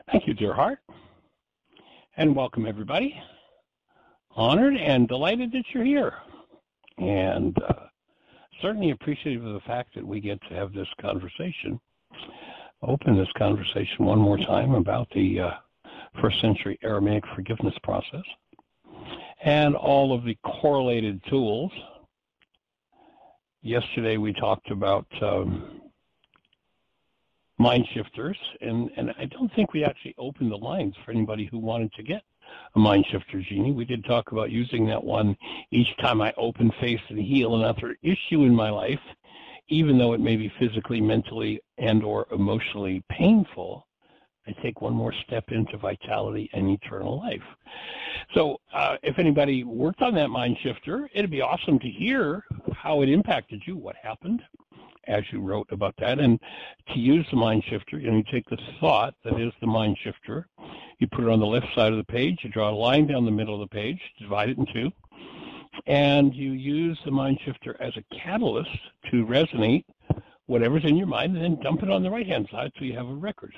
Thank you, dear heart, and welcome everybody. Honored and delighted that you're here, and certainly appreciative of the fact that we get to have this conversation, open this conversation one more time about the first century Aramaic forgiveness process and all of the correlated tools. Yesterday we talked about mind shifters, and I don't think we actually opened the lines for anybody who wanted to get a mind shifter, Jeannie. We did talk about using that one each time I open, face, and heal another issue in my life, even though it may be physically, mentally, and or emotionally painful. I take one more step into vitality and eternal life. So if anybody worked on that mind shifter, it'd be awesome to hear how it impacted you, what happened as you wrote about that. And to use the mind shifter, you take the thought that is the mind shifter, you put it on the left side of the page, you draw a line down the middle of the page, divide it in two, and you use the mind shifter as a catalyst to resonate whatever's in your mind, and then dump it on the right-hand side so you have a record.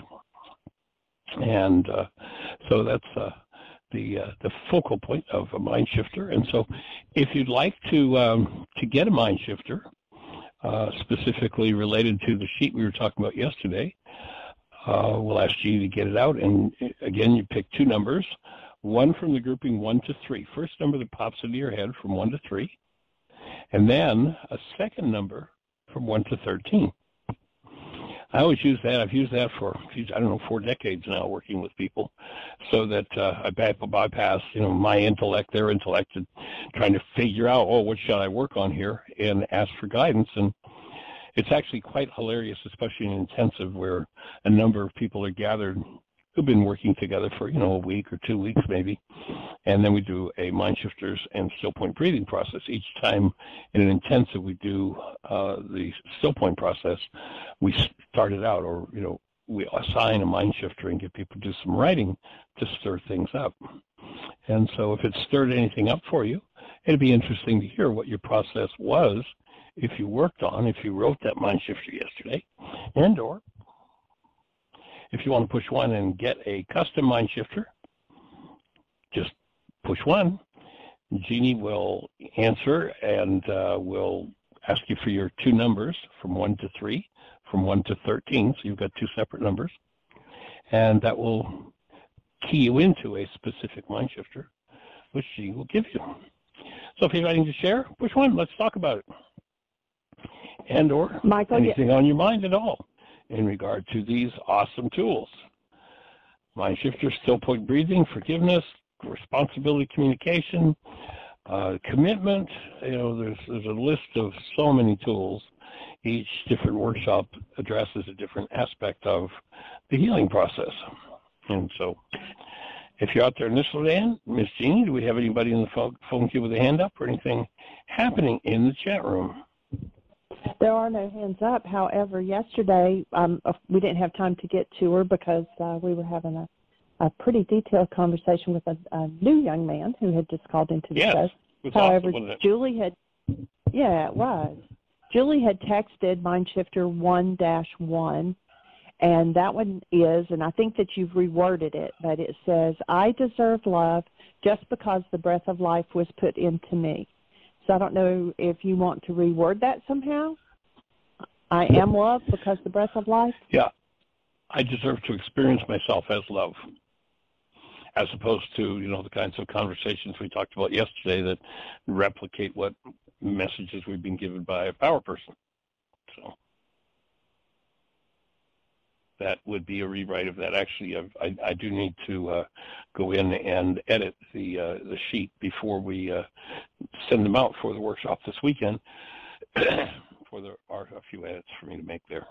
And so that's the focal point of a mind shifter. And so if you'd like to get a mind shifter, specifically related to the sheet we were talking about yesterday, we'll ask you to get it out. And again, you pick two numbers, one from the grouping 1 to 3. First number that pops into your head from 1 to 3, and then a second number from 1 to 13. I always use that. I've used that for, 4 decades now, working with people, so that I bypass, my intellect, their intellect, and trying to figure out, what should I work on here, and ask for guidance. And it's actually quite hilarious, especially in intensive, where a number of people are gathered who've been working together for, a week or 2 weeks maybe. And then we do a mind shifters and still point breathing process. Each time in an intensive we do the still point process, we start it out, or, we assign a mind shifter and get people to do some writing to stir things up. And so if it stirred anything up for you, it'd be interesting to hear what your process was if you wrote that mind shifter yesterday, and or if you want to push one and get a custom mind shifter, just push one. Jeannie will answer and will ask you for your two numbers from 1 to 3, from 1 to 13. So you've got two separate numbers. And that will key you into a specific mind shifter, which she will give you. So if you have anything to share, push one. Let's talk about it. And or Michael, anything on your mind at all in regard to these awesome tools. Mind shifter, still point breathing, forgiveness, responsibility communication, commitment. There's a list of so many tools. Each different workshop addresses a different aspect of the healing process. And so if you're out there listening, Miss Jeannie, do we have anybody in the phone queue with a hand up or anything happening in the chat room? There are no hands up. However, yesterday we didn't have time to get to her because we were having a pretty detailed conversation with a new young man who had just called into the show. However, awesome, Julie had, it was. Julie had texted Mindshifter 1-1, and that one is, and I think that you've reworded it, but it says, I deserve love just because the breath of life was put into me. So I don't know if you want to reword that somehow. I am love because the breath of life? Yeah. I deserve to experience myself as love, as opposed to, the kinds of conversations we talked about yesterday that replicate what messages we've been given by a power person. So that would be a rewrite of that. Actually, I do need to go in and edit the sheet before we send them out for the workshop this weekend. There are a few edits for me to make there.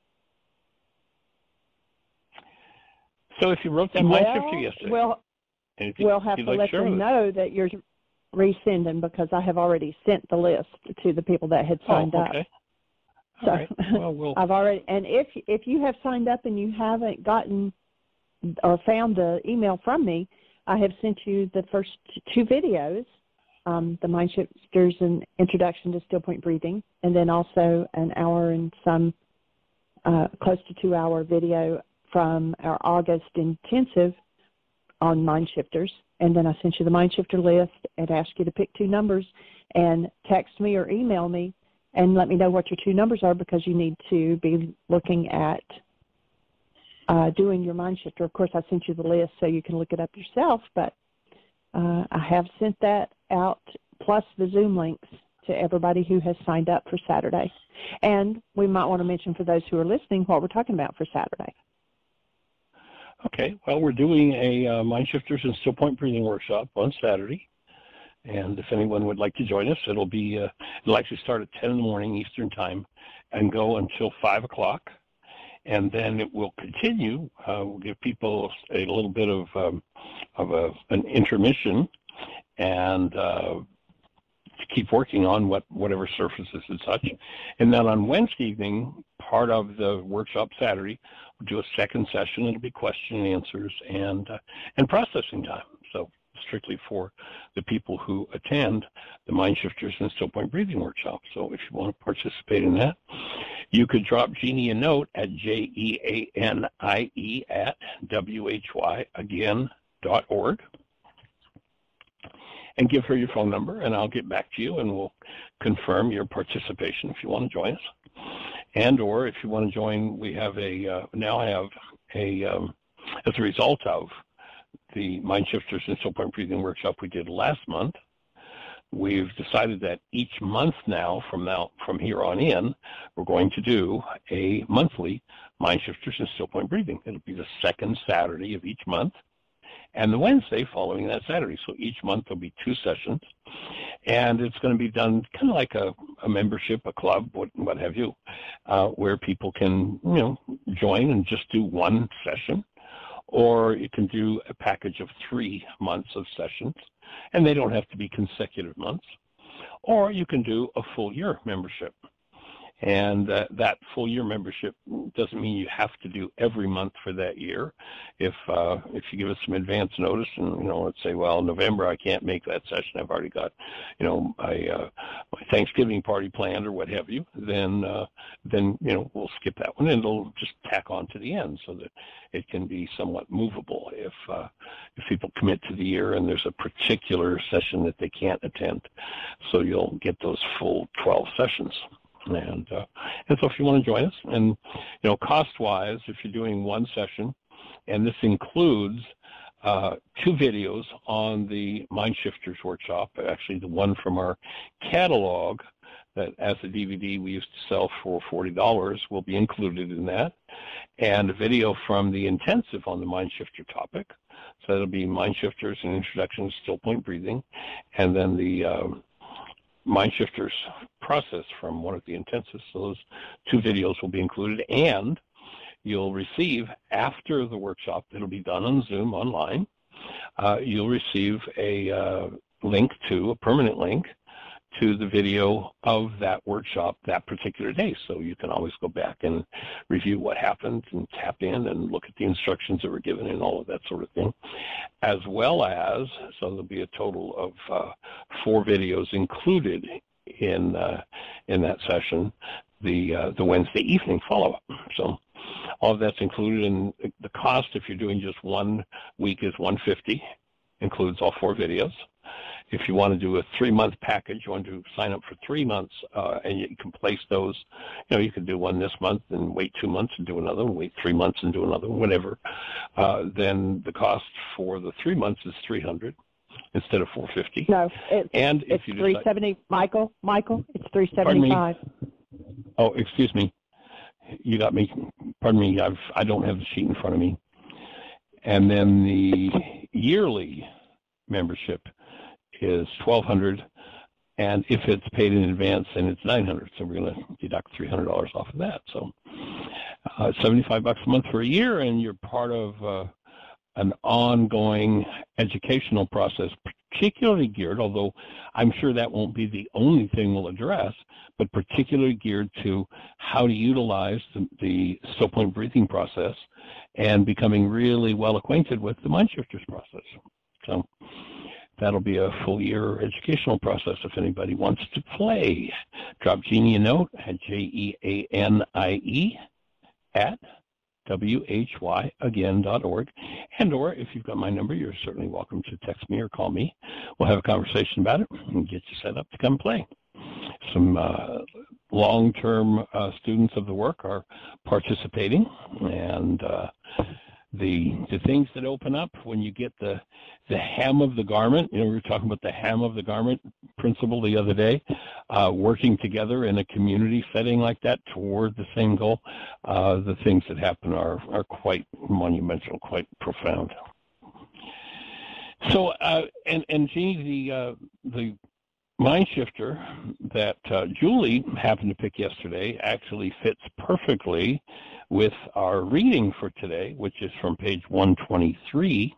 So if you wrote that mind shifter yesterday, we'll have to let them know that you're resending, because I have already sent the list to the people that had signed up. So right. Well, I've already, and if you have signed up and you haven't gotten or found the email from me, I have sent you the first two videos, the Mind Shifters and Introduction to Still Point Breathing, and then also an hour and some close to 2 hour video from our August intensive on Mind Shifters. And then I sent you the Mind Shifter list and asked you to pick 2 numbers and text me or email me and let me know what your 2 numbers are, because you need to be looking at doing your Mind Shifter. Of course, I sent you the list so you can look it up yourself, but I have sent that out, plus the Zoom links, to everybody who has signed up for Saturday. And we might want to mention for those who are listening what we're talking about for Saturday. Okay, well, we're doing a Mind Shifters and Still Point Breathing workshop on Saturday. And if anyone would like to join us, it'll actually start at 10 in the morning Eastern Time and go until 5 o'clock. And then it will continue. We'll give people a little bit of an intermission and to keep working on whatever surfaces and such. And then on Wednesday evening, part of the workshop Saturday, we'll do a second session. It'll be question and answers and processing time. So strictly for the people who attend the Mind Shifters and Still Point Breathing workshop. So if you want to participate in that, you could drop Jeannie a note at jeanie@whyagain.org and give her your phone number, and I'll get back to you, and we'll confirm your participation if you want to join us. And or if you want to join, we have as a result of the Mind Shifters and Still Point Breathing workshop we did last month, we've decided that each month from here on in, we're going to do a monthly Mind Shifters and Still Point Breathing. It'll be the second Saturday of each month and the Wednesday following that Saturday. So each month there'll be 2 sessions, and it's going to be done kind of like a membership, a club, what have you, where people can, join and just do 1 session. Or you can do a package of 3 months of sessions, and they don't have to be consecutive months. Or you can do a full year membership. And that full year membership doesn't mean you have to do every month for that year. If you give us some advance notice and, let's say, well, November I can't make that session, I've already got, my Thanksgiving party planned or what have you, then we'll skip that one and it'll just tack on to the end so that it can be somewhat movable if people commit to the year and there's a particular session that they can't attend. So you'll get those full 12 sessions. And so if you want to join us, and cost-wise, if you're doing 1 session, and this includes 2 videos on the Mind Shifters workshop, actually the one from our catalog that as a DVD we used to sell for $40 will be included in that, and a video from the intensive on the Mind Shifter topic. So it'll be Mind Shifters and Introduction to Still Point Breathing, and then the Mind Shifters process from one of the intensives. So those 2 videos will be included, and you'll receive, after the workshop, it'll be done on Zoom online, you'll receive a permanent link to the video of that workshop that particular day. So you can always go back and review what happened and tap in and look at the instructions that were given and all of that sort of thing. As well as, so there'll be a total of 4 videos included in that session, the Wednesday evening follow-up. So all of that's included, and the cost, if you're doing just 1 week, is $150, includes all 4 videos. If you want to do a 3-month package, you want to sign up for 3 months, and you can place those. You can do one this month and wait 2 months and do another one, wait 3 months and do another one, whatever. Then the cost for the 3 months is $300 instead of $450. No, it's $370. Michael, it's $375. Pardon me. Oh, excuse me. You got me. Pardon me. I don't have the sheet in front of me. And then the yearly membership is $1,200, and if it's paid in advance, then it's $900. So we're going to deduct $300 off of that. So $75 a month for a year, and you're part of an ongoing educational process, particularly geared, although I'm sure that won't be the only thing we'll address, but particularly geared to how to utilize the Still Point Breathing process and becoming really well acquainted with the Mind Shifters process. So that'll be a full year educational process if anybody wants to play. Drop Jeannie a note at JEANIE whyagain.org. And or if you've got my number, you're certainly welcome to text me or call me. We'll have a conversation about it and get you set up to come play. Some long-term students of the work are participating, and the things that open up when you get the hem of the garment. We were talking about the hem of the garment principle the other day, working together in a community setting like that toward the same goal. The things that happen are quite monumental, quite profound. So, and Jeannie, the mind shifter that Julie happened to pick yesterday actually fits perfectly with our reading for today, which is from page 123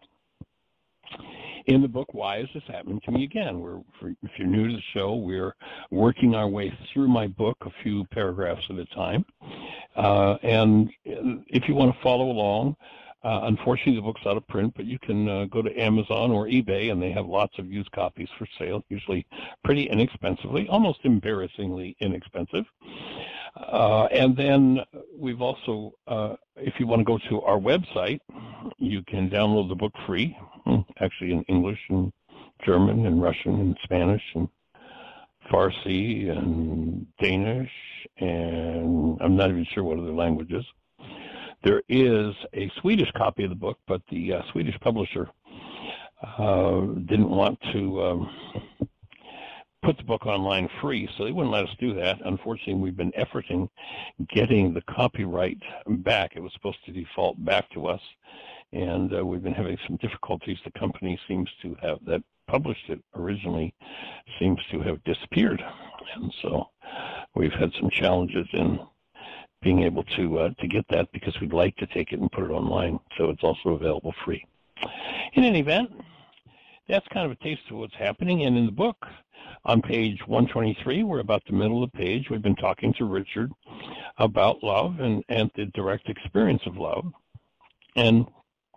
in the book, Why Is This Happening to Me Again? If you're new to the show, we're working our way through my book a few paragraphs at a time. And if you want to follow along, unfortunately, the book's out of print, but you can go to Amazon or eBay, and they have lots of used copies for sale, usually pretty inexpensively, almost embarrassingly inexpensive. And then we've also, if you want to go to our website, you can download the book free, actually in English and German and Russian and Spanish and Farsi and Danish, and I'm not even sure what other languages. There is a Swedish copy of the book, but the Swedish publisher didn't want to put the book online free, so they wouldn't let us do that. Unfortunately, we've been efforting getting the copyright back. It was supposed to default back to us, and we've been having some difficulties. The company seems to have, that published it originally, seems to have disappeared, and so we've had some challenges in being able to get that, because we'd like to take it and put it online, so it's also available free. In any event, that's kind of a taste of what's happening. And in the book, on page 123, we're about the middle of the page. We've been talking to Richard about love and the direct experience of love. And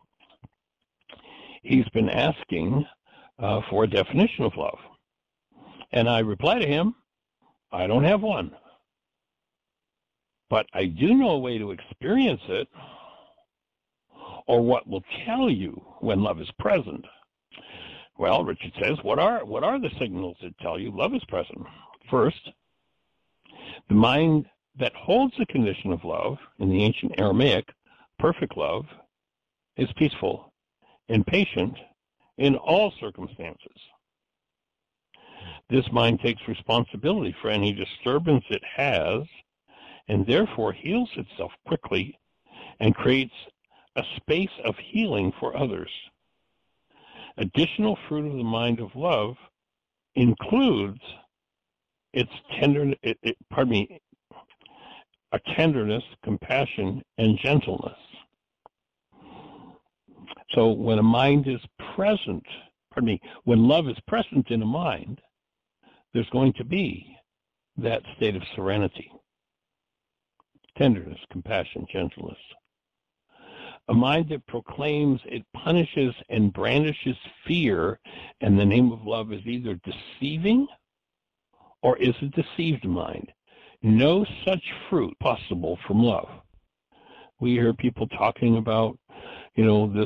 he's been asking for a definition of love. And I reply to him, I don't have one. But I do know a way to experience it, or what will tell you when love is present. Well, Richard says, what are the signals that tell you love is present? First, the mind that holds the condition of love, in the ancient Aramaic, perfect love, is peaceful and patient in all circumstances. This mind takes responsibility for any disturbance it has, and therefore heals itself quickly and creates a space of healing for others. Additional fruit of the mind of love includes its tenderness, compassion, and gentleness. So when a mind is present, when love is present in a mind, there's going to be that state of serenity. Tenderness, compassion, gentleness. A mind that proclaims it punishes and brandishes fear in the name of love is either deceiving or is a deceived mind. No such fruit possible from love. We hear people talking about, this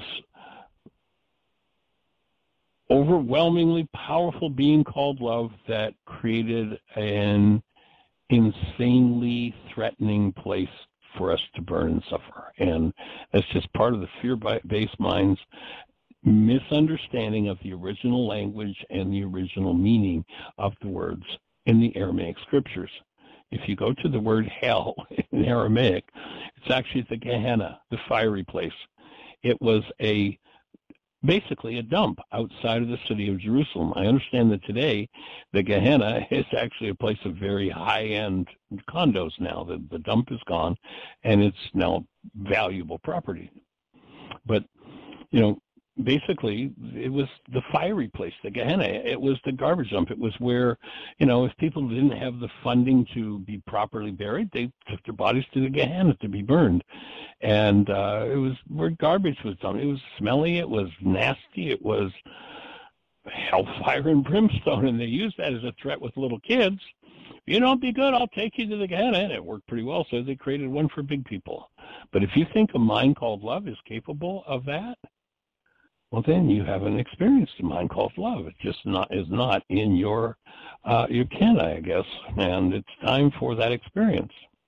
overwhelmingly powerful being called love that created an insanely threatening place for us to burn and suffer. And that's just part of the fear-based mind's misunderstanding of the original language and the original meaning of the words in the Aramaic scriptures. If you go to the word hell in Aramaic, it's actually the Gehenna, the fiery place. It was basically a dump outside of the city of Jerusalem. I understand that today the Gehenna is actually a place of very high-end condos now. The dump is gone, and it's now valuable property. But, basically it was the fiery place, the Gehenna. It was the garbage dump. It was where, if people didn't have the funding to be properly buried, they took their bodies to the Gehenna to be burned. And it was where garbage was dumped. It was smelly. It was nasty. It was hellfire and brimstone. And they used that as a threat with little kids. If you don't be good, I'll take you to the Gehenna. And it worked pretty well, so they created one for big people. But if you think a mind called love is capable of that, well, then you haven't experienced a mind called love. It just is not in your ken, I guess, and it's time for that experience.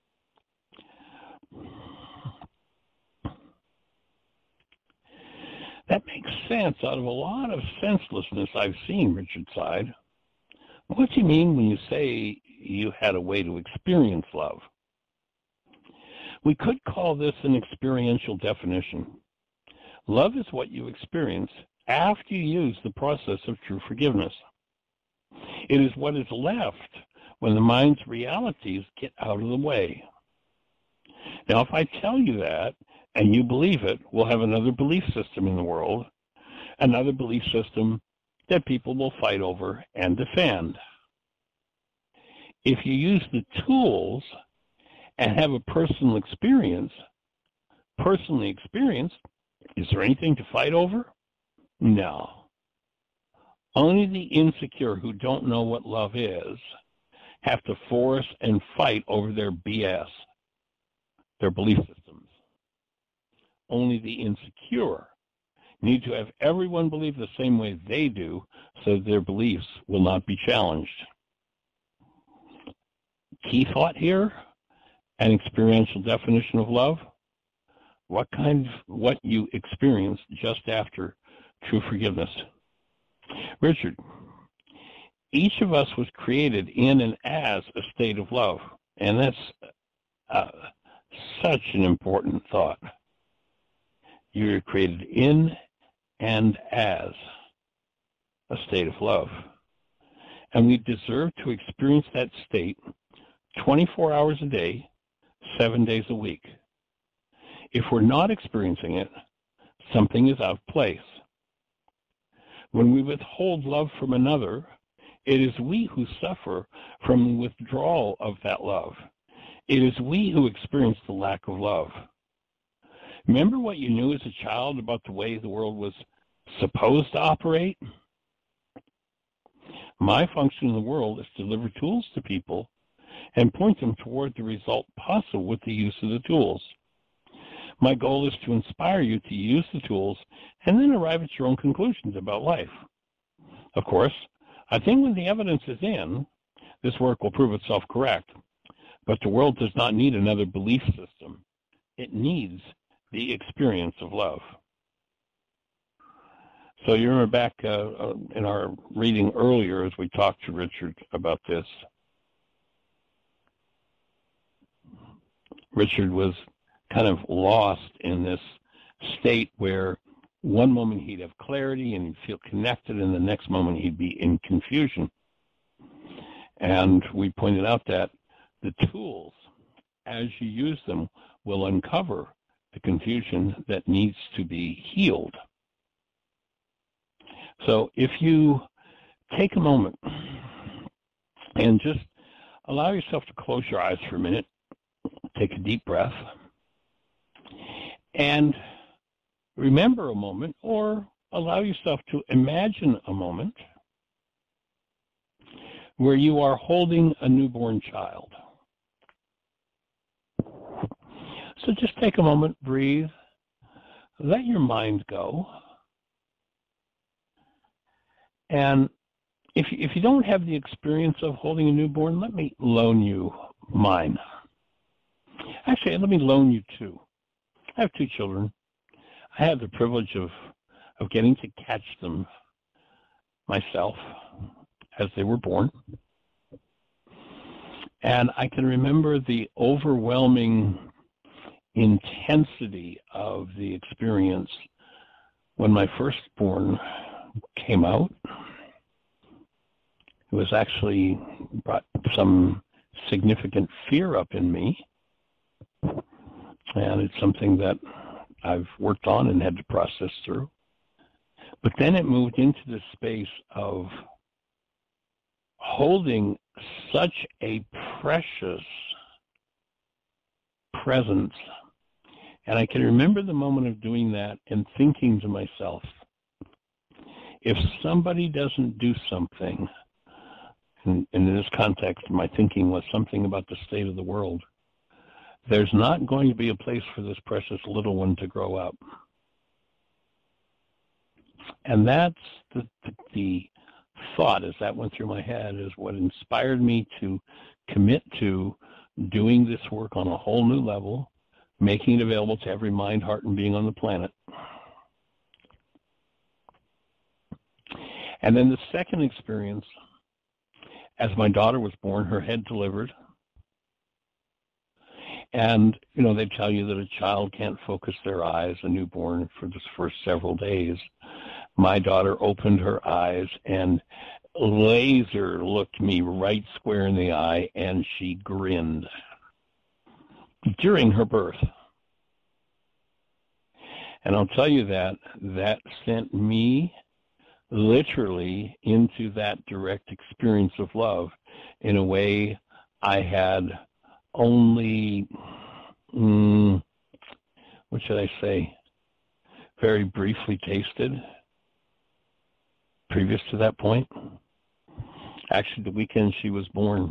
That makes sense out of a lot of senselessness I've seen, Richard sighed. What do you mean when you say you had a way to experience love? We could call this an experiential definition. Love is what you experience after you use the process of true forgiveness. It is what is left when the mind's realities get out of the way. Now, if I tell you that, and you believe it, we'll have another belief system in the world, another belief system that people will fight over and defend. If you use the tools and have a personally experienced, is there anything to fight over? No. Only the insecure who don't know what love is have to force and fight over their BS, their belief systems. Only the insecure need to have everyone believe the same way they do so their beliefs will not be challenged. Key thought here, an experiential definition of love. What you experienced just after true forgiveness. Richard, each of us was created in and as a state of love, and that's such an important thought. You were created in and as a state of love, and we deserve to experience that state 24 hours a day, 7 days a week. If we're not experiencing it, something is out of place. When we withhold love from another, it is we who suffer from the withdrawal of that love. It is we who experience the lack of love. Remember what you knew as a child about the way the world was supposed to operate? My function in the world is to deliver tools to people and point them toward the result possible with the use of the tools. My goal is to inspire you to use the tools and then arrive at your own conclusions about life. Of course, I think when the evidence is in, this work will prove itself correct. But the world does not need another belief system. It needs the experience of love. So you remember back in our reading earlier as we talked to Richard about this, Richard was kind of lost in this state where one moment he'd have clarity and he'd feel connected, and the next moment he'd be in confusion. And we pointed out that the tools, as you use them, will uncover the confusion that needs to be healed. So if you take a moment and just allow yourself to close your eyes for a minute, take a deep breath, and remember a moment, or allow yourself to imagine a moment where you are holding a newborn child. So just take a moment, breathe, let your mind go. And if you don't have the experience of holding a newborn, let me loan you mine. Actually, let me loan you two. I have two children. I had the privilege of getting to catch them myself as they were born. And I can remember the overwhelming intensity of the experience when my firstborn came out. It was actually brought some significant fear up in me. And it's something that I've worked on and had to process through. But then it moved into the space of holding such a precious presence. And I can remember the moment of doing that and thinking to myself, if somebody doesn't do something, and in this context, my thinking was something about the state of the world, there's not going to be a place for this precious little one to grow up. And that's the thought as that went through my head, is what inspired me to commit to doing this work on a whole new level, making it available to every mind, heart, and being on the planet. And then the second experience, as my daughter was born, her head delivered. And, they tell you that a child can't focus their eyes, a newborn, for the first several days. My daughter opened her eyes and laser looked me right square in the eye, and she grinned during her birth. And I'll tell you that sent me literally into that direct experience of love in a way I had only, what should I say, very briefly tasted previous to that point. Actually, the weekend she was born,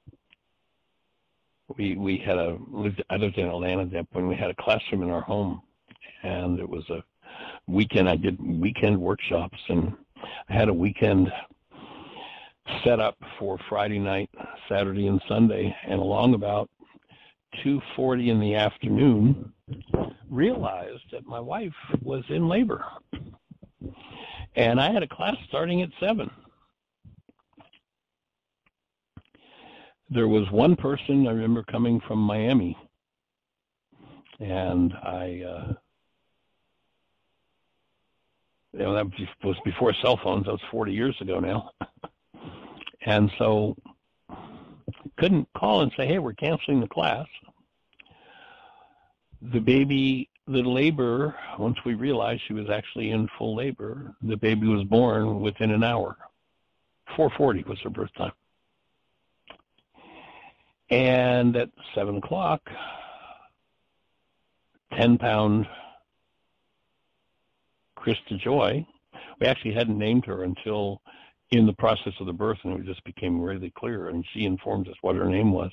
I lived in Atlanta at that point. We had a classroom in our home, and it was a weekend. I did weekend workshops, and I had a weekend set up for Friday night, Saturday, and Sunday. And along about 2:40 in the afternoon, realized that my wife was in labor. And I had a class starting at 7. There was one person I remember coming from Miami, and that was before cell phones. That was 40 years ago now. And so couldn't call and say, hey, we're canceling the class. The labor, once we realized she was actually in full labor, the baby was born within an hour. 4:40 was her birth time. And at 7 o'clock, 10-pound Krista Joy, we actually hadn't named her until in the process of the birth, and it just became really clear, and she informed us what her name was.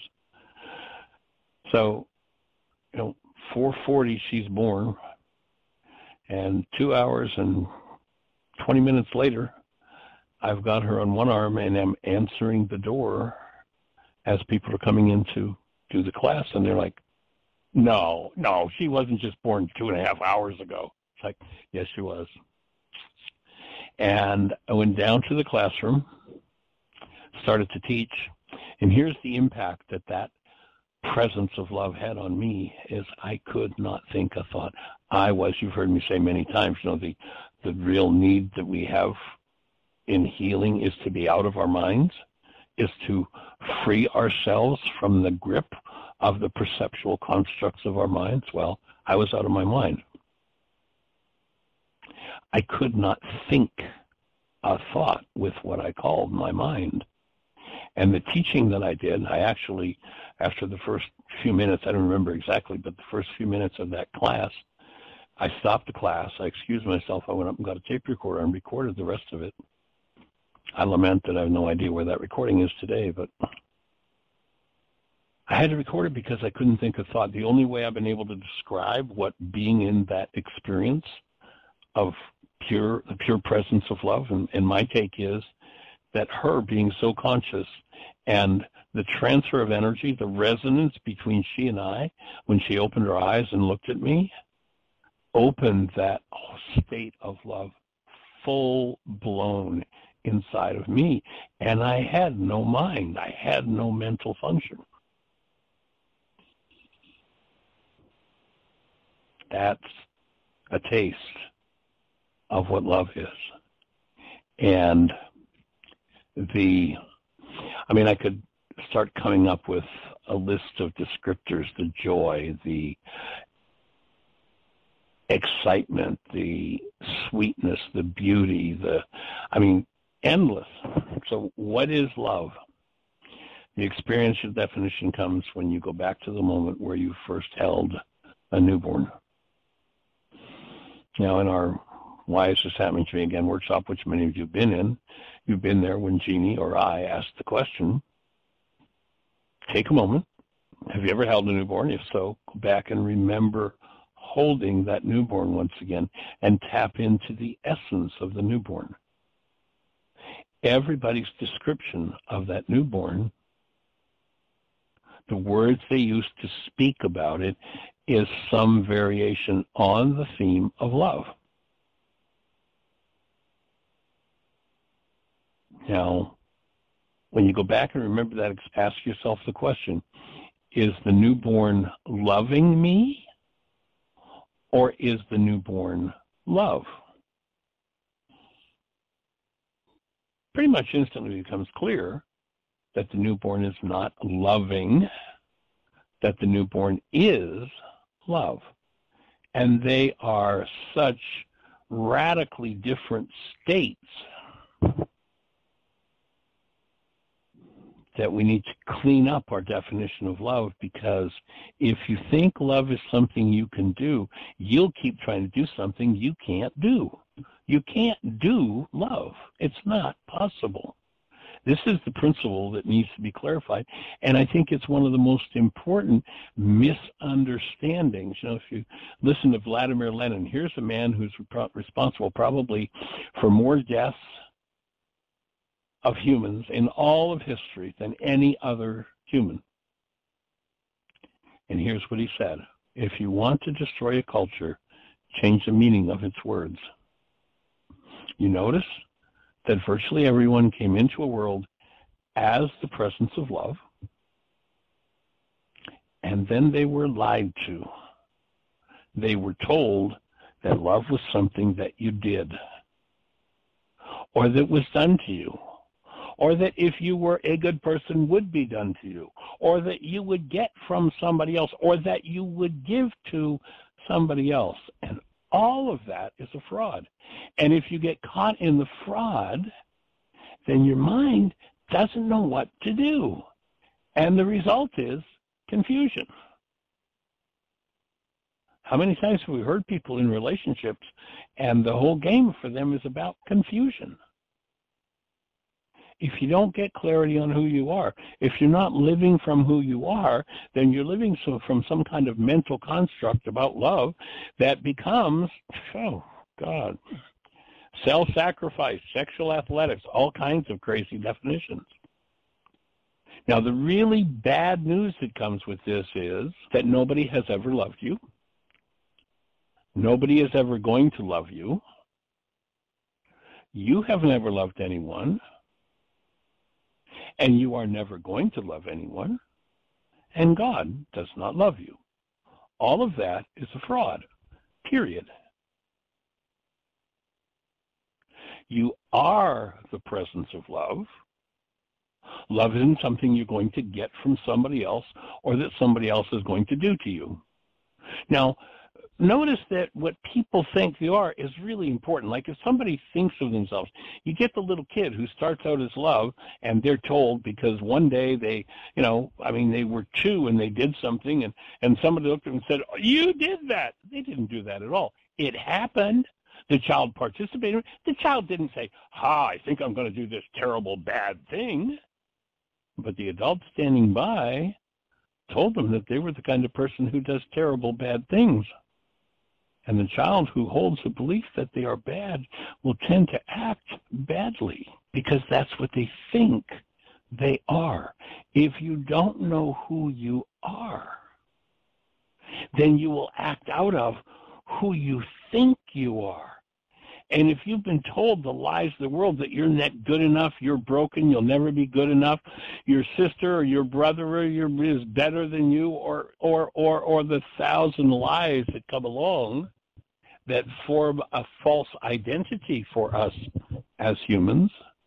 So, 4:40 she's born, and 2 hours and 20 minutes later, I've got her on one arm and I'm answering the door as people are coming in to do the class, and they're like, no, she wasn't just born 2.5 hours ago. It's like, yes, she was. And I went down to the classroom, started to teach, and here's the impact that presence of love had on me is I could not think a thought. You've heard me say many times, the real need that we have in healing is to be out of our minds, is to free ourselves from the grip of the perceptual constructs of our minds. Well, I was out of my mind. I could not think a thought with what I called my mind. And the teaching that I did, I actually, after the first few minutes, I don't remember exactly, but the first few minutes of that class, I stopped the class, I excused myself, I went up and got a tape recorder and recorded the rest of it. I lament that I have no idea where that recording is today, but I had to record it because I couldn't think a thought. The only way I've been able to describe what being in that experience of the pure presence of love, and my take is that her being so conscious and the transfer of energy, the resonance between she and I, when she opened her eyes and looked at me, opened that state of love full blown inside of me. And I had no mind. I had no mental function. That's a taste of what love is. And I could start coming up with a list of descriptors, the joy, the excitement, the sweetness, the beauty, endless. So what is love? The experiential definition comes when you go back to the moment where you first held a newborn. Now, in our Why Is This Happening to Me Again workshop, which many of you have been in, you've been there when Jeannie or I asked the question. Take a moment, Have you ever held a newborn? If so, go back and remember holding that newborn once again and tap into the essence of the newborn. Everybody's description of that newborn, the words they use to speak about it, is some variation on the theme of love. Now, when you go back and remember that, ask yourself the question, is the newborn loving me, or is the newborn love? Pretty much instantly becomes clear that the newborn is not loving, that the newborn is love. And they are such radically different states that we need to clean up our definition of love, because if you think love is something you can do, you'll keep trying to do something you can't do. You can't do love. It's not possible. This is the principle that needs to be clarified, and I think it's one of the most important misunderstandings. You know, if you listen to Vladimir Lenin, here's a man who's responsible probably for more deaths of humans in all of history than any other human. And here's what he said: if you want to destroy a culture, change the meaning of its words. You notice that virtually everyone came into a world as the presence of love, and then they were lied to. They were told that love was something that you did, or that was done to you, or that if you were a good person would be done to you, or that you would get from somebody else, or that you would give to somebody else. And all of that is a fraud. And if you get caught in the fraud, then your mind doesn't know what to do. And the result is confusion. How many times have we heard people in relationships and the whole game for them is about confusion? If you don't get clarity on who you are, if you're not living from who you are, then you're living from some kind of mental construct about love that becomes, oh, God, self-sacrifice, sexual athletics, all kinds of crazy definitions. Now, the really bad news that comes with this is that nobody has ever loved you. Nobody is ever going to love you. You have never loved anyone. And you are never going to love anyone, and God does not love you. All of that is a fraud, period. You are the presence of love. Love isn't something you're going to get from somebody else or that somebody else is going to do to you. Now, notice that what people think they are is really important. Like if somebody thinks of themselves, you get the little kid who starts out as love, and they're told because one day they, they were 2 and they did something, and somebody looked at them and said, oh, you did that. They didn't do that at all. It happened. The child participated. The child didn't say, I think I'm going to do this terrible bad thing. But the adult standing by told them that they were the kind of person who does terrible bad things. And the child who holds the belief that they are bad will tend to act badly because that's what they think they are. If you don't know who you are, then you will act out of who you think you are. And if you've been told the lies of the world that you're not good enough, you're broken, you'll never be good enough, your sister or your brother is better than you, or the 1,000 lies that come along that form a false identity for us as humans,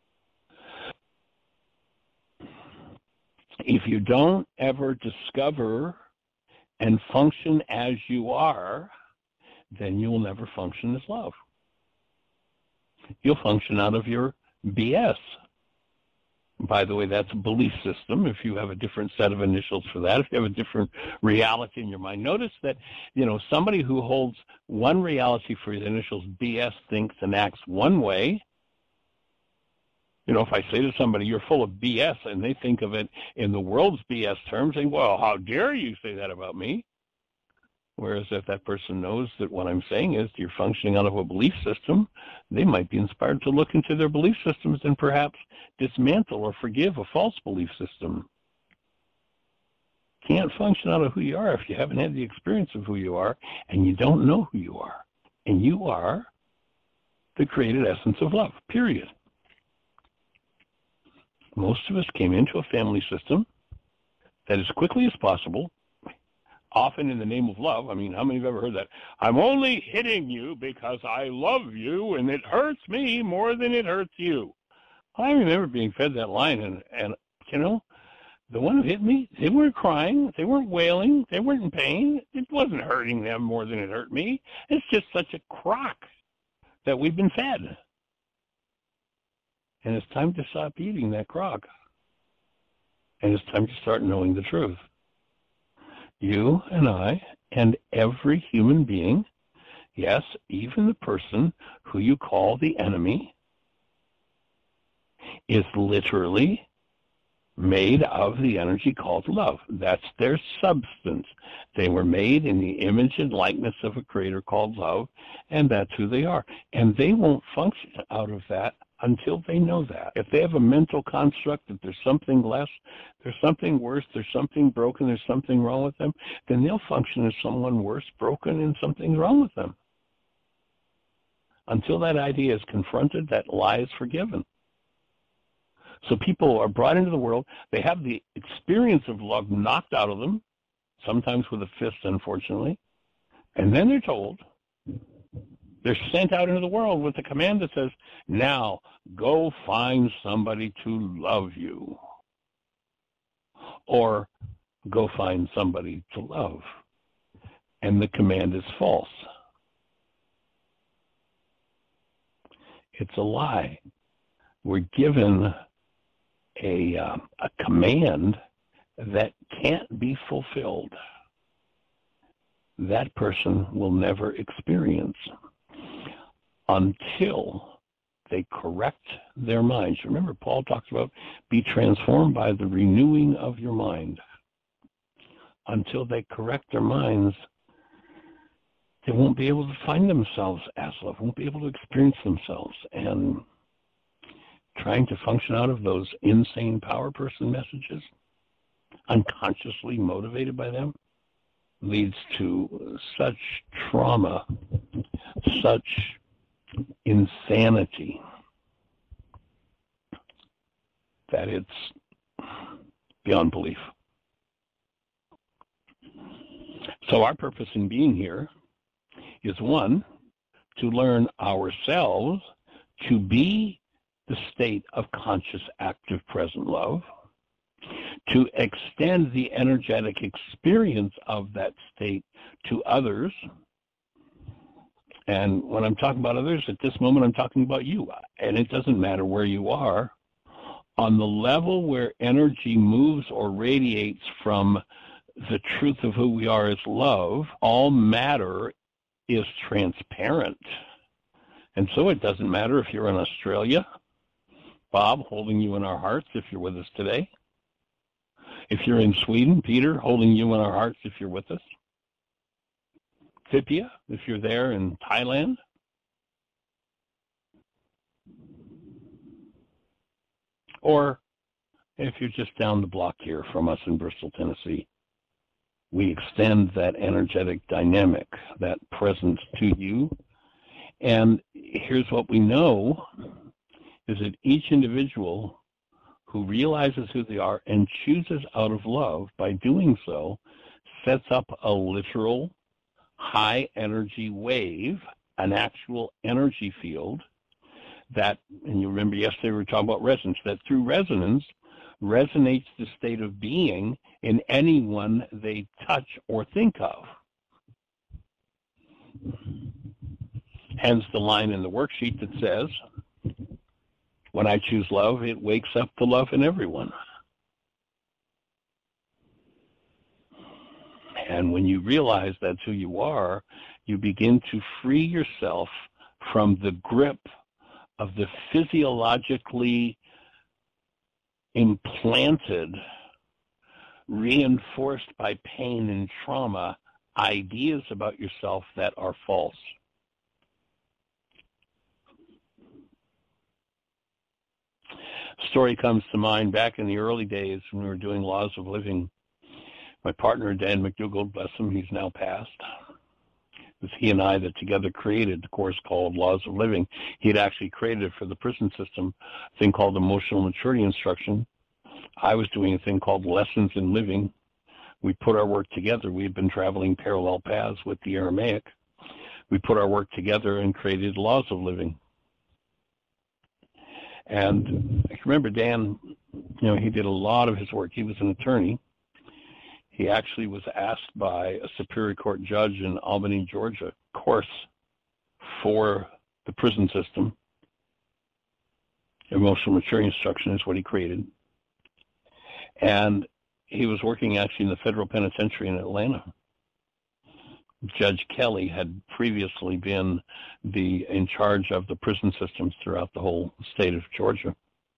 if you don't ever discover and function as you are, then you will never function as love. You'll function out of your BS. By the way, that's a belief system. If you have a different set of initials for that, if you have a different reality in your mind, notice that, somebody who holds one reality for his initials, BS, thinks and acts one way, If I say to somebody, you're full of BS, and they think of it in the world's BS terms, saying, well, how dare you say that about me? Whereas if that person knows that what I'm saying is you're functioning out of a belief system, they might be inspired to look into their belief systems and perhaps dismantle or forgive a false belief system. Can't function out of who you are if you haven't had the experience of who you are and you don't know who you are. And you are the created essence of love, period. Most of us came into a family system that as quickly as possible, often in the name of love. I mean, how many have ever heard that? I'm only hitting you because I love you and it hurts me more than it hurts you. I remember being fed that line and the one who hit me, they weren't crying, they weren't wailing, they weren't in pain. It wasn't hurting them more than it hurt me. It's just such a crock that we've been fed. And it's time to stop eating that crock. And it's time to start knowing the truth. You and I and every human being, yes, even the person who you call the enemy, is literally made of the energy called love. That's their substance. They were made in the image and likeness of a creator called love, and that's who they are. And they won't function out of that until they know that. If they have a mental construct that there's something less, there's something worse, there's something broken, there's something wrong with them, then they'll function as someone worse, broken, and something's wrong with them. Until that idea is confronted, that lie is forgiven. So people are brought into the world, they have the experience of love knocked out of them, sometimes with a fist, unfortunately, and then they're told, they're sent out into the world with a command that says, now go find somebody to love you. Or go find somebody to love. And the command is false. It's a lie. We're given a command that can't be fulfilled. That person will never experience until they correct their minds. Remember, Paul talks about be transformed by the renewing of your mind. Until they correct their minds, they won't be able to find themselves as love, won't be able to experience themselves. And trying to function out of those insane power person messages, unconsciously motivated by them, leads to such trauma, such insanity, that it's beyond belief. So our purpose in being here is, one, to learn ourselves to be the state of conscious, active, present love, to extend the energetic experience of that state to others. And when I'm talking about others, at this moment, I'm talking about you. And it doesn't matter where you are. On the level where energy moves or radiates from the truth of who we are as love, all matter is transparent. And so it doesn't matter if you're in Australia, Bob holding you in our hearts if you're with us today. If you're in Sweden, Peter holding you in our hearts if you're with us. Fipia, if you're there in Thailand. Or if you're just down the block here from us in Bristol, Tennessee. We extend that energetic dynamic, that presence to you. And here's what we know, is that each individual who realizes who they are and chooses out of love, by doing so, sets up a literal high energy wave, an actual energy field that, and you remember yesterday we were talking about resonance, that through resonance resonates the state of being in anyone they touch or think of. Hence the line in the worksheet that says, when I choose love, it wakes up the love in everyone. And when you realize that's who you are, you begin to free yourself from the grip of the physiologically implanted, reinforced by pain and trauma, ideas about yourself that are false. Story comes to mind back in the early days when we were doing Laws of Living. My partner, Dan McDougall, bless him, he's now passed. It was he and I that together created the course called Laws of Living. He had actually created it for the prison system, a thing called Emotional Maturity Instruction. I was doing a thing called Lessons in Living. We put our work together. We had been traveling parallel paths with the Aramaic. We put our work together and created Laws of Living. And I remember Dan, he did a lot of his work. He was an attorney. He actually was asked by a Superior Court judge in Albany, Georgia, course for the prison system. Emotional Maturity Instruction is what he created. And he was working actually in the federal penitentiary in Atlanta. Judge Kelly had previously been in charge of the prison systems throughout the whole state of Georgia.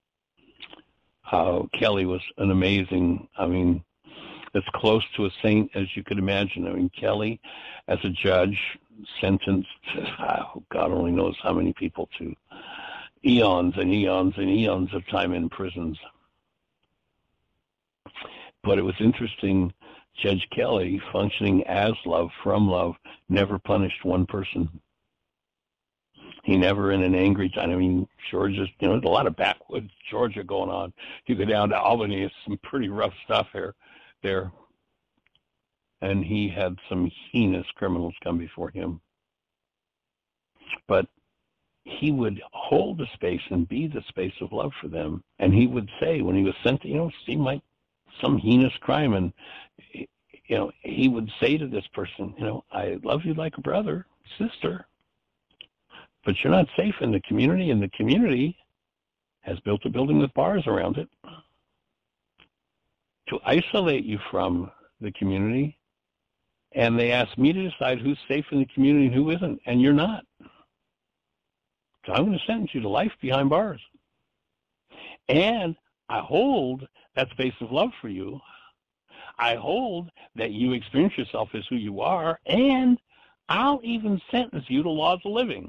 Kelly was an amazing, as close to a saint as you could imagine. Kelly, as a judge, sentenced, God only knows how many people to eons and eons and eons of time in prisons. But it was interesting, Judge Kelly, functioning as love, from love, never punished one person. He never, in an angry time, Georgia's, there's a lot of backwoods Georgia going on. You go down to Albany, it's some pretty rough stuff there. And he had some heinous criminals come before him. But he would hold the space and be the space of love for them. And he would say, when he was sent to, seem like some heinous crime, and he would say to this person, I love you like a brother, sister, but you're not safe in the community, and the community has built a building with bars around it to isolate you from the community. And they asked me to decide who's safe in the community and who isn't, and you're not. So I'm going to sentence you to life behind bars. And I hold that space of love for you. I hold that you experience yourself as who you are, and I'll even sentence you to Laws of Living.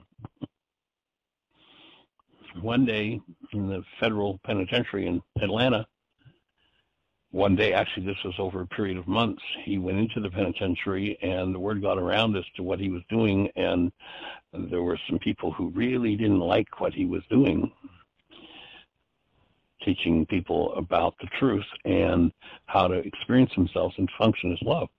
One day in the federal penitentiary in Atlanta, actually this was over a period of months, he went into the penitentiary and the word got around as to what he was doing, and there were some people who really didn't like what he was doing, teaching people about the truth and how to experience themselves and function as love.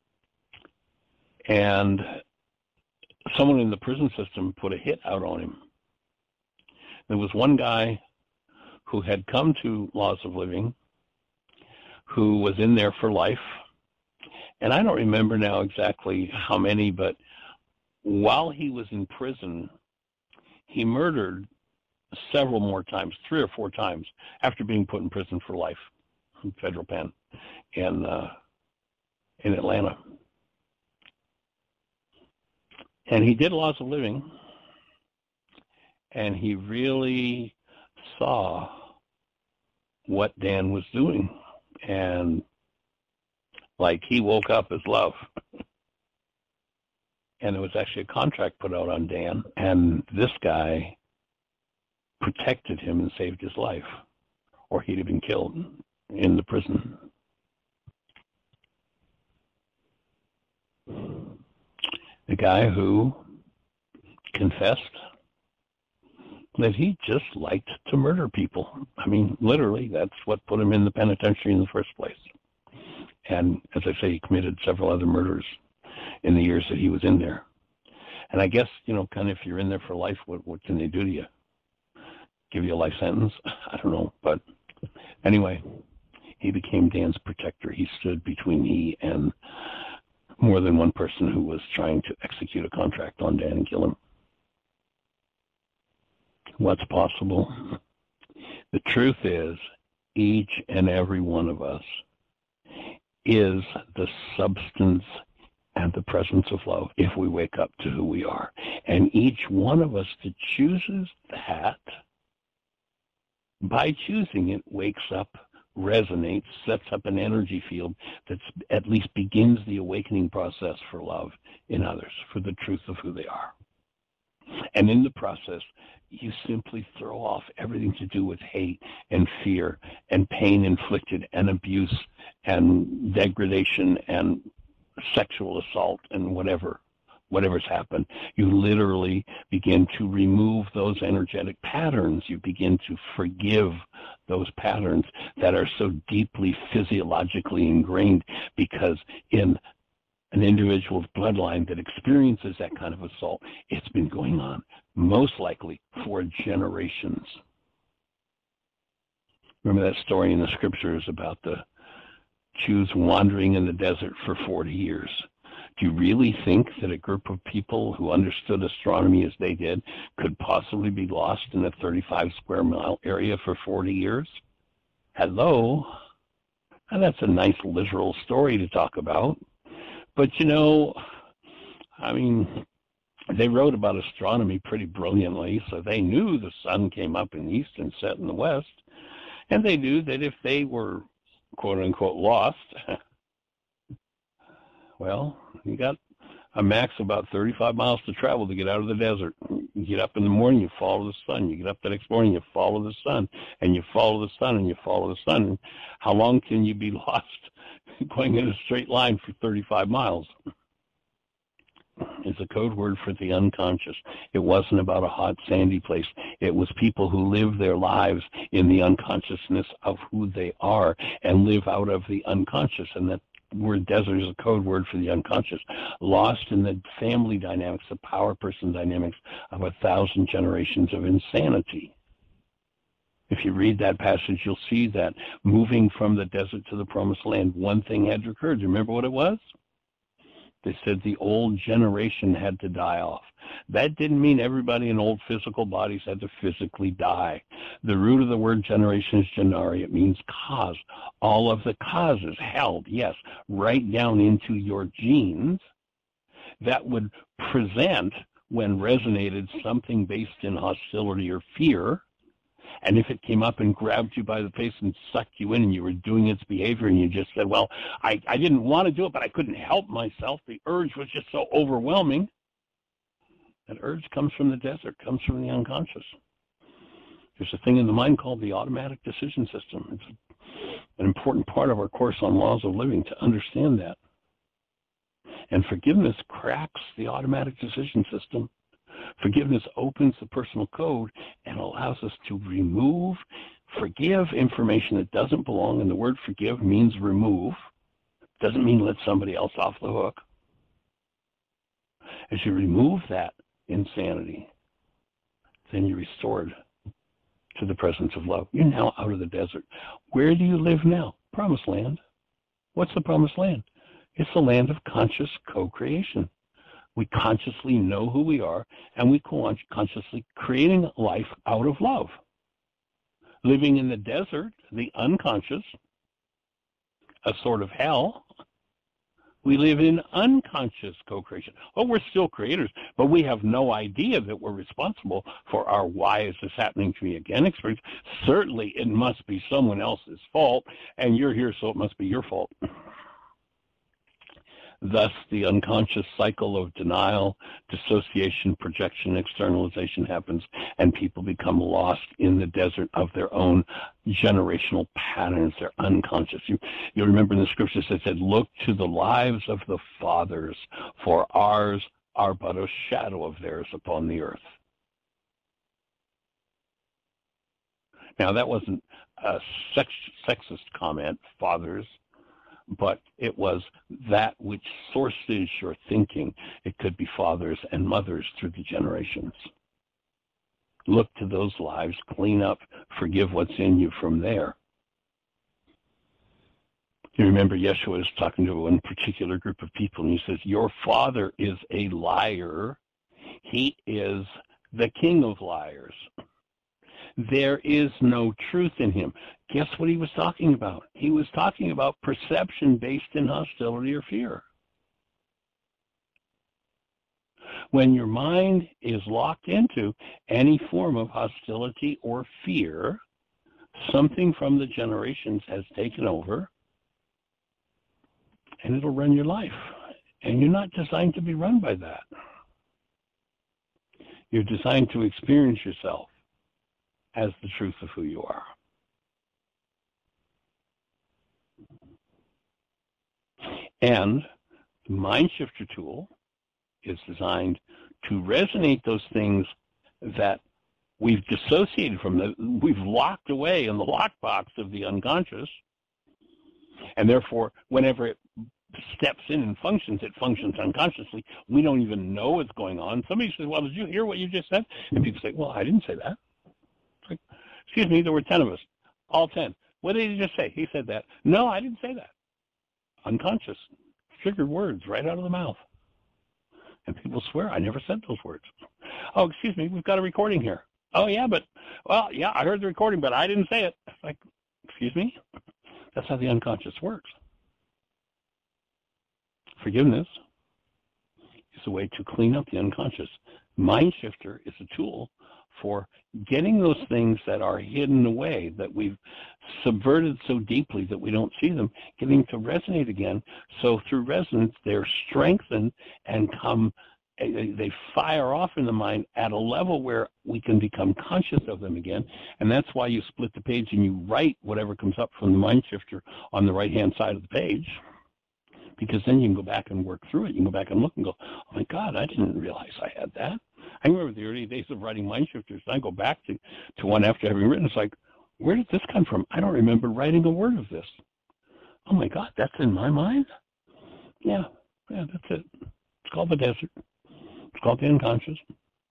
And someone in the prison system put a hit out on him. There was one guy who had come to Laws of Living who was in there for life. And I don't remember now exactly how many, but while he was in prison, he murdered several more times, 3 or 4 times, after being put in prison for life, federal pen, in Atlanta. And he did Laws of Living, and he really saw what Dan was doing. And like he woke up as love. And there was actually a contract put out on Dan, and this guy protected him and saved his life, or he'd have been killed in the prison. The guy who confessed that he just liked to murder people. Literally, that's what put him in the penitentiary in the first place. And as I say, he committed several other murders in the years that he was in there. And I guess, kind of if you're in there for life, what can they do to you? Give you a life sentence? I don't know. But anyway, he became Dan's protector. He stood between he and more than one person who was trying to execute a contract on Dan and kill him. What's possible? The truth is, each and every one of us is the substance and the presence of love if we wake up to who we are. And each one of us that chooses that, by choosing it, wakes up resonates, sets up an energy field that at least begins the awakening process for love in others, for the truth of who they are. And in the process, you simply throw off everything to do with hate and fear and pain inflicted and abuse and degradation and sexual assault and whatever's happened. You literally begin to remove those energetic patterns. You begin to forgive those patterns that are so deeply physiologically ingrained, because in an individual's bloodline that experiences that kind of assault, it's been going on most likely for generations. Remember that story in the scriptures about the Jews wandering in the desert for 40 years? Do you really think that a group of people who understood astronomy as they did could possibly be lost in a 35 square mile area for 40 years? Hello? Now, that's a nice literal story to talk about. But, they wrote about astronomy pretty brilliantly, so they knew the sun came up in the east and set in the west. And they knew that if they were, quote unquote, lost, well, you got a max of about 35 miles to travel to get out of the desert. You get up in the morning, you follow the sun. You get up the next morning, you follow the sun, and you follow the sun, and you follow the sun. How long can you be lost going in a straight line for 35 miles? It's a code word for the unconscious. It wasn't about a hot, sandy place. It was people who live their lives in the unconsciousness of who they are and live out of the unconscious. And that word desert is a code word for the unconscious. Lost in the family dynamics, the power person dynamics of 1,000 generations of insanity. If you read that passage, you'll see that moving from the desert to the promised land, one thing had to occur. Do you remember what it was? They said the old generation had to die off. That didn't mean everybody in old physical bodies had to physically die. The root of the word generation is genari. It means cause. All of the causes held, yes, right down into your genes that would present, when resonated, something based in hostility or fear. And if it came up and grabbed you by the face and sucked you in and you were doing its behavior and you just said, well, I didn't want to do it, but I couldn't help myself. The urge was just so overwhelming. That urge comes from the desert, comes from the unconscious. There's a thing in the mind called the automatic decision system. It's an important part of our course on laws of living to understand that. And forgiveness cracks the automatic decision system. Forgiveness opens the personal code and allows us to forgive information that doesn't belong. And the word forgive means remove. Doesn't mean let somebody else off the hook. As you remove that insanity, then you're restored to the presence of love. You're now out of the desert. Where do you live now? Promised land. What's the promised land? It's the land of conscious co-creation. We consciously know who we are, and we consciously creating life out of love. Living in the desert, the unconscious, a sort of hell, we live in unconscious co-creation. Oh, we're still creators, but we have no idea that we're responsible for our why is this happening to me again experience. Certainly it must be someone else's fault, and you're here, so it must be your fault. Thus, the unconscious cycle of denial, dissociation, projection, externalization happens, and people become lost in the desert of their own generational patterns. They're unconscious. You remember in the scriptures it said, look to the lives of the fathers, for ours are but a shadow of theirs upon the earth. Now, that wasn't a sexist comment, fathers, but it was that which sources your thinking. It could be fathers and mothers through the generations. Look to those lives, clean up, forgive what's in you from there. You remember Yeshua is talking to one particular group of people, and he says, your father is a liar. He is the king of liars. There is no truth in him. Guess what he was talking about? He was talking about perception based in hostility or fear. When your mind is locked into any form of hostility or fear, something from the generations has taken over, and it'll run your life. And you're not designed to be run by that. You're designed to experience yourself as the truth of who you are. And the Mind Shifter tool is designed to resonate those things that we've dissociated from, we've locked away in the lockbox of the unconscious, and therefore, whenever it steps in and functions, it functions unconsciously. We don't even know what's going on. Somebody says, well, did you hear what you just said? And people say, well, I didn't say that. It's like, excuse me, there were 10 of us, all 10. What did he just say? He said that. No, I didn't say that. Unconscious, triggered words right out of the mouth. And people swear, I never said those words. Oh, excuse me, we've got a recording here. Oh, yeah, yeah, I heard the recording, but I didn't say it. It's like, excuse me? That's how the unconscious works. Forgiveness is a way to clean up the unconscious. Mind Shifter is a tool for getting those things that are hidden away, that we've subverted so deeply that we don't see them, getting to resonate again. So through resonance, they're strengthened and they fire off in the mind at a level where we can become conscious of them again. And that's why you split the page and you write whatever comes up from the Mind Shifter on the right-hand side of the page, because then you can go back and work through it. You can go back and look and go, oh my God, I didn't realize I had that. I remember the early days of writing Mind Shifters, and I go back to one after having written. It's like, where did this come from? I don't remember writing a word of this. Oh my God, that's in my mind? Yeah, that's it. It's called the desert. It's called the unconscious.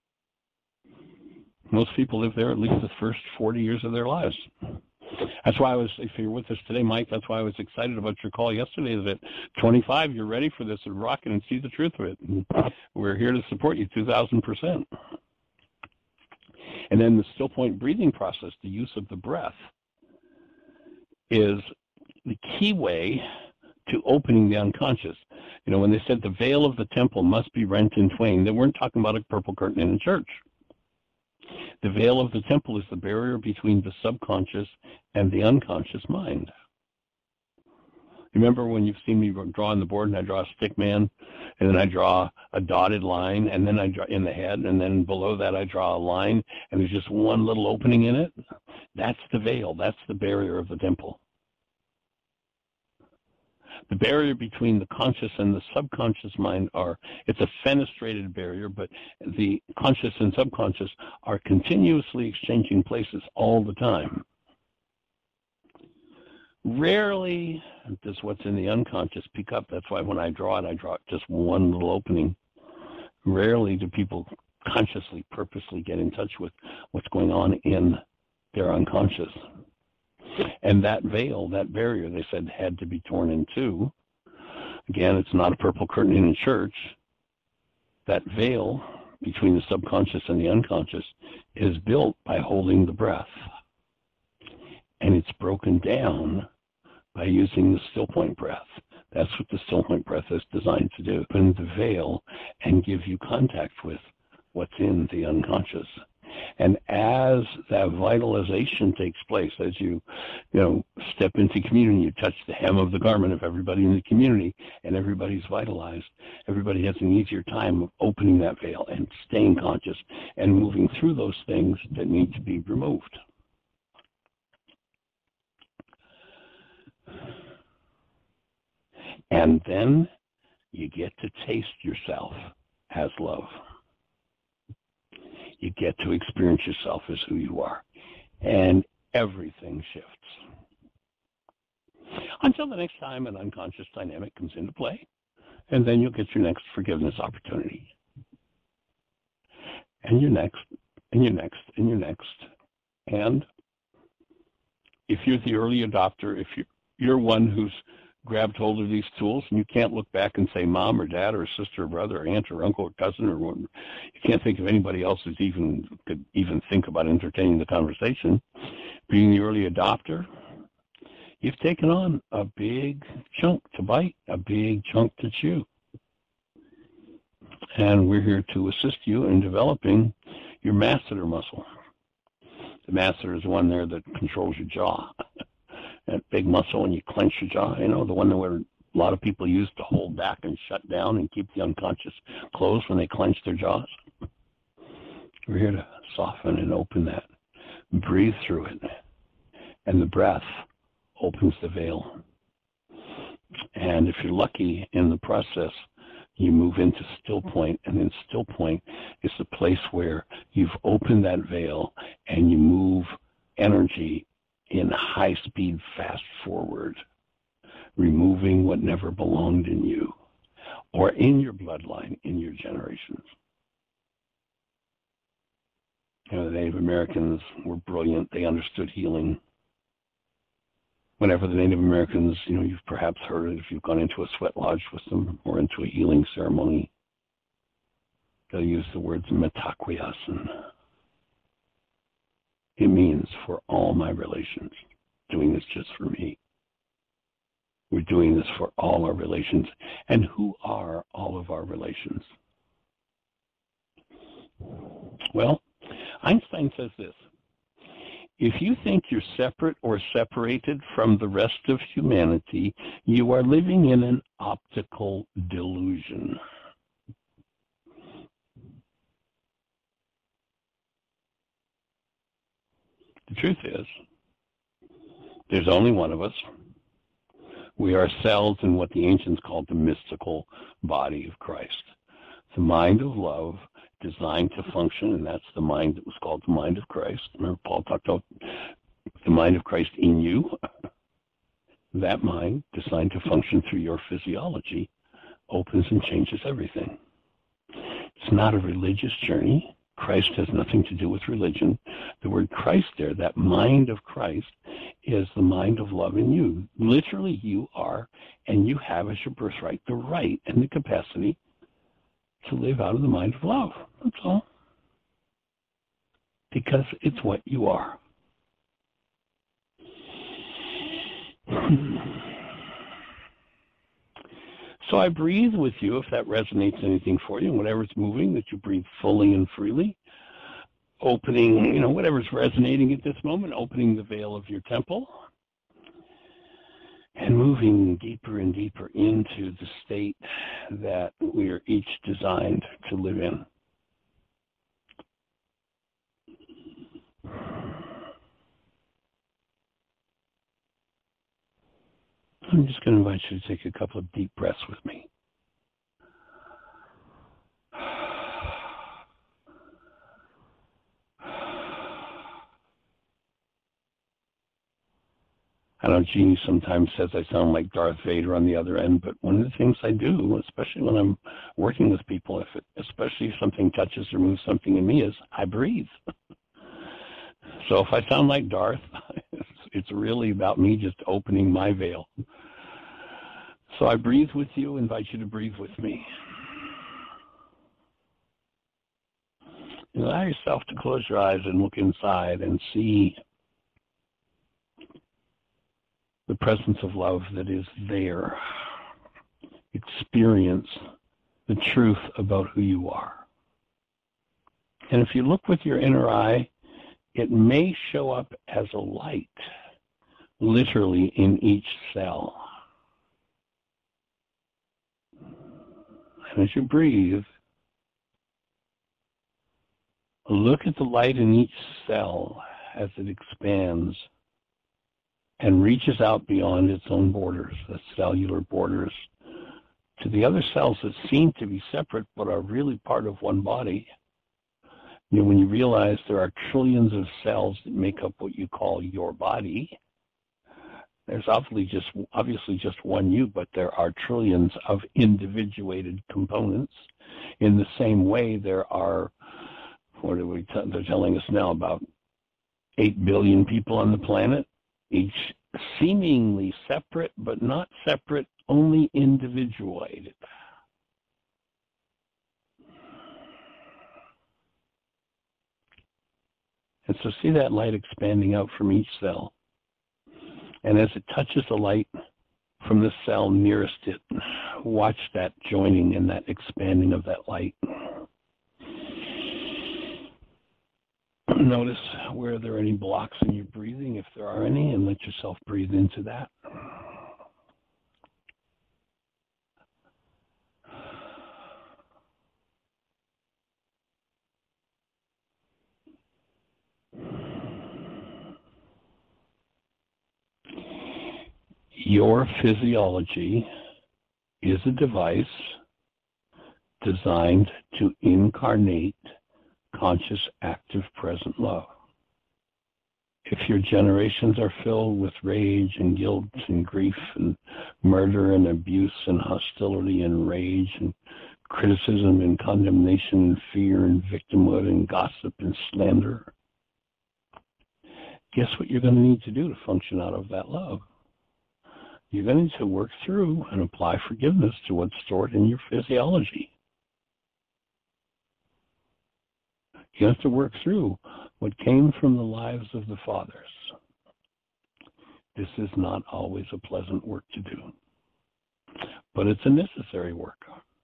Most people live there at least the first 40 years of their lives. That's why if you're with us today, Mike, that's why I was excited about your call yesterday, that at 25, you're ready for this and rock it and see the truth of it. And we're here to support you 2,000%. And then the still point breathing process, the use of the breath, is the key way to opening the unconscious. You know, when they said the veil of the temple must be rent in twain, they weren't talking about a purple curtain in a church. The veil of the temple is the barrier between the subconscious and the unconscious mind. Remember when you've seen me draw on the board and I draw a stick man, and then I draw a dotted line, and then I draw in the head, and then below that I draw a line, and there's just one little opening in it? That's the veil. That's the barrier of the temple. The barrier between the conscious and the subconscious mind it's a fenestrated barrier, but the conscious and subconscious are continuously exchanging places all the time. Rarely does what's in the unconscious pick up. That's why when I draw it just one little opening. Rarely do people consciously, purposely get in touch with what's going on in their unconscious. And that veil, that barrier, they said, had to be torn in two. Again, it's not a purple curtain in a church. That veil between the subconscious and the unconscious is built by holding the breath. And it's broken down by using the still point breath. That's what the still point breath is designed to do. Open the veil and give you contact with what's in the unconscious. And as that vitalization takes place, as you step into community, you touch the hem of the garment of everybody in the community, and everybody's vitalized. Everybody has an easier time of opening that veil and staying conscious and moving through those things that need to be removed. And then you get to taste yourself as love. You get to experience yourself as who you are. And everything shifts. Until the next time an unconscious dynamic comes into play, and then you'll get your next forgiveness opportunity. And your next, and your next, and your next. And if you're the early adopter, if you're one who's grabbed hold of these tools, and you can't look back and say mom or dad or sister or brother or aunt or uncle or cousin or what, you can't think of anybody else who could even think about entertaining the conversation. Being the early adopter, you've taken on a big chunk to bite, a big chunk to chew. And we're here to assist you in developing your masseter muscle. The masseter is the one there that controls your jaw. That big muscle when you clench your jaw, the one that where a lot of people use to hold back and shut down and keep the unconscious closed when they clench their jaws. We're here to soften and open that. Breathe through it. And the breath opens the veil. And if you're lucky in the process, you move into still point, and then still point is the place where you've opened that veil and you move energy in high speed, fast forward, removing what never belonged in you or in your bloodline, in your generations. The Native Americans were brilliant. They understood healing. Whenever the Native Americans, you've perhaps heard it if you've gone into a sweat lodge with them or into a healing ceremony, they'll use the words mitakuyeasin. It means for all my relations, doing this just for me. We're doing this for all our relations. And who are all of our relations? Well, Einstein says this: if you think you're separate or separated from the rest of humanity, you are living in an optical delusion. The truth is, there's only one of us. We are cells in what the ancients called the mystical body of Christ. The mind of love designed to function, and that's the mind that was called the mind of Christ. Remember, Paul talked about the mind of Christ in you. That mind, designed to function through your physiology, opens and changes everything. It's not a religious journey. Christ has nothing to do with religion. The word Christ there, that mind of Christ, is the mind of love in you. Literally, you are, and you have as your birthright the right and the capacity to live out of the mind of love. That's all. Because it's what you are. So I breathe with you, if that resonates anything for you, and whatever's moving, that you breathe fully and freely. Opening, whatever's resonating at this moment, opening the veil of your temple and moving deeper and deeper into the state that we are each designed to live in. I'm just going to invite you to take a couple of deep breaths with me. I know Jeannie sometimes says I sound like Darth Vader on the other end, but one of the things I do, especially when I'm working with people, especially if something touches or moves something in me, is I breathe. So if I sound like Darth, it's really about me just opening my veil. So I breathe with you, invite you to breathe with me. Allow yourself to close your eyes and look inside and see the presence of love that is there. Experience the truth about who you are. And if you look with your inner eye, it may show up as a light, literally in each cell. And as you breathe, look at the light in each cell as it expands and reaches out beyond its own borders, the cellular borders, to the other cells that seem to be separate but are really part of one body. When you realize there are trillions of cells that make up what you call your body, there's obviously just one you, but there are trillions of individuated components. In the same way, there are, they're telling us now, about 8 billion people on the planet, each seemingly separate, but not separate, only individuated. And so see that light expanding out from each cell. And as it touches the light from the cell nearest it, watch that joining and that expanding of that light. Notice where there are any blocks in your breathing, if there are any, and let yourself breathe into that. Your physiology is a device designed to incarnate conscious, active, present love. If your generations are filled with rage and guilt and grief and murder and abuse and hostility and rage and criticism and condemnation and fear and victimhood and gossip and slander, guess what you're going to need to do to function out of that love? You're going to need to work through and apply forgiveness to what's stored in your physiology. You have to work through what came from the lives of the fathers. This is not always a pleasant work to do, but it's a necessary work.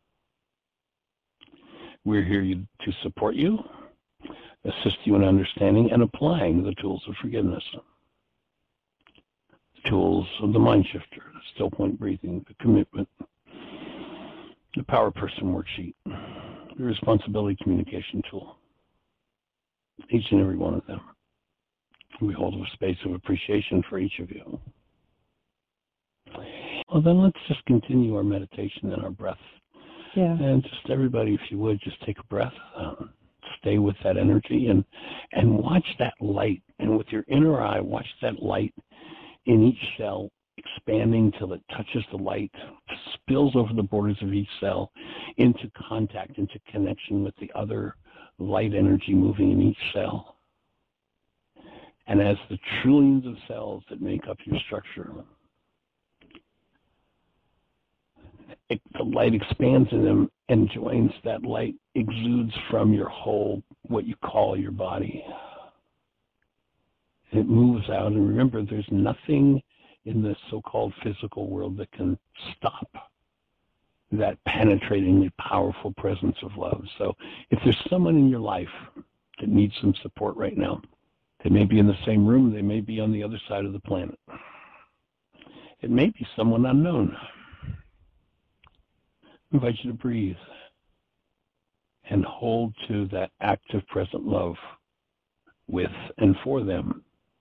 We're here to support you, assist you in understanding and applying the tools of forgiveness. The tools of the mind shifter, the still point breathing, the commitment, the power person worksheet, the responsibility communication tool. Each and every one of them. We hold a space of appreciation for each of you. Well, then let's just continue our meditation and our breath. Yeah. And just everybody, if you would, just take a breath, stay with that energy, and watch that light. And with your inner eye, watch that light in each cell expanding till it touches the light, spills over the borders of each cell into contact, into connection with the other light energy moving in each cell. And as the trillions of cells that make up your structure, the light expands in them and joins that light, exudes from your whole, what you call your body. It moves out, and remember, there's nothing in this so-called physical world that can stop that penetratingly powerful presence of love. So if there's someone in your life that needs some support right now, they may be in the same room, they may be on the other side of the planet. It may be someone unknown. I invite you to breathe and hold to that active present love with and for them.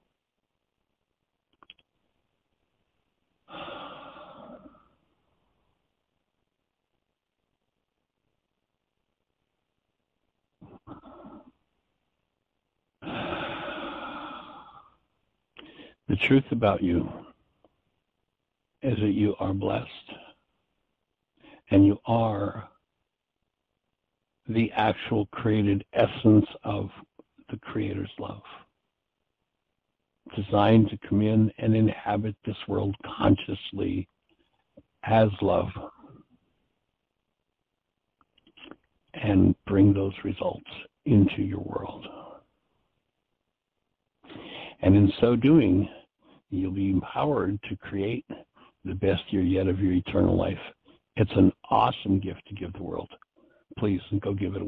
The truth about you is that you are blessed and you are the actual created essence of the Creator's love, designed to come in and inhabit this world consciously as love and bring those results into your world. And in so doing, you'll be empowered to create the best year yet of your eternal life. It's an awesome gift to give the world. Please go give it away.